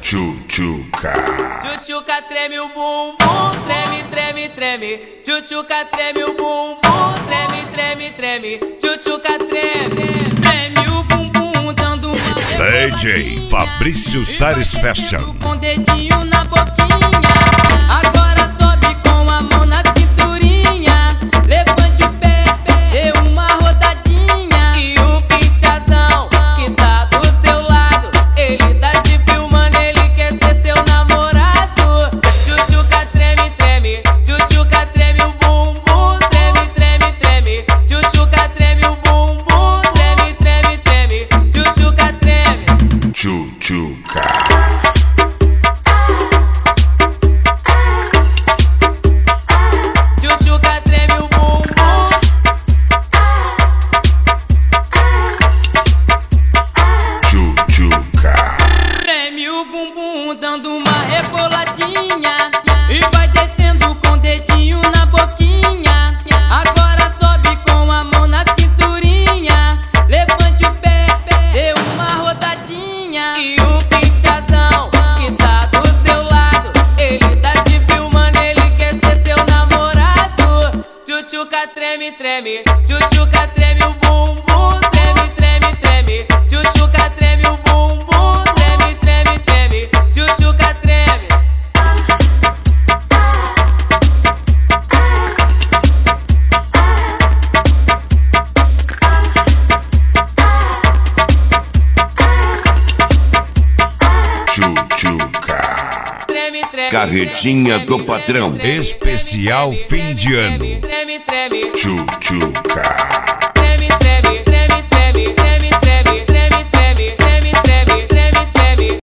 Tchutchuca. Tchutchuca treme o bumbum, treme, treme, treme. Tchutchuca treme o bumbum, treme, treme, treme. Tchutchuca treme, treme o bumbum, dando uma DJ Fabrício Sares Fashion. com o dedinho na boquinha. Agora sobe com a mão na cinturinha. Levante o pé, dê uma rodadinha. E o pichadão que tá do seu lado, ele tá te filmando, ele quer ser seu namorado. Tchutchuca treme, treme. Tchutchuca treme o bumbum, treme, treme, treme. Tchutchuca treme o bumbum, treme, treme, treme. Tchutchuca treme. Tchutchuca. Tchutchuca treme o bumbum. Tchutchuca. Treme o bumbum, dando uma reboladinha. E vai descendo com o dedinho na boquinha. Agora sobe com a mão na cinturinha. Levante o pé, dê uma rodadinha. E o pichadão que tá do seu lado, ele tá te filmando, ele quer ser seu namorado. Tchutchuca treme, treme. Tchutchuca treme o bumbum, treme, treme, treme. Tchutchuca treme o bumbum, treme, treme, treme. Tchutchuca treme. Tchutchuca. Treme, treme. Carretinha do patrão. Especial fim de ano. Treme, treme. Tchutchuca.